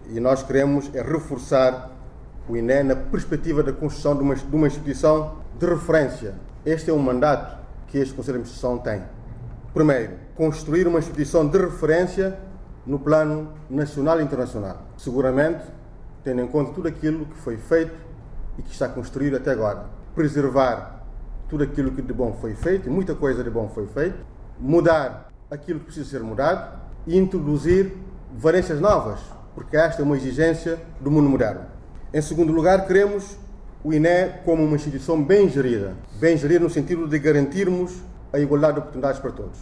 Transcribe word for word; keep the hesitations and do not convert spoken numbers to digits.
E nós queremos é reforçar o I N E na perspectiva da construção de uma, de uma instituição de referência. Este é um mandato que este Conselho de Administração tem. Primeiro, construir uma instituição de referência no plano nacional e internacional. Seguramente, tendo em conta tudo aquilo que foi feito e que está construído até agora. Preservar tudo aquilo que de bom foi feito, e muita coisa de bom foi feito. Mudar aquilo que precisa ser mudado e introduzir valências novas, porque esta é uma exigência do mundo moderno. Em segundo lugar, queremos o I N E como uma instituição bem gerida. Bem gerida no sentido de garantirmos a igualdade de oportunidades para todos.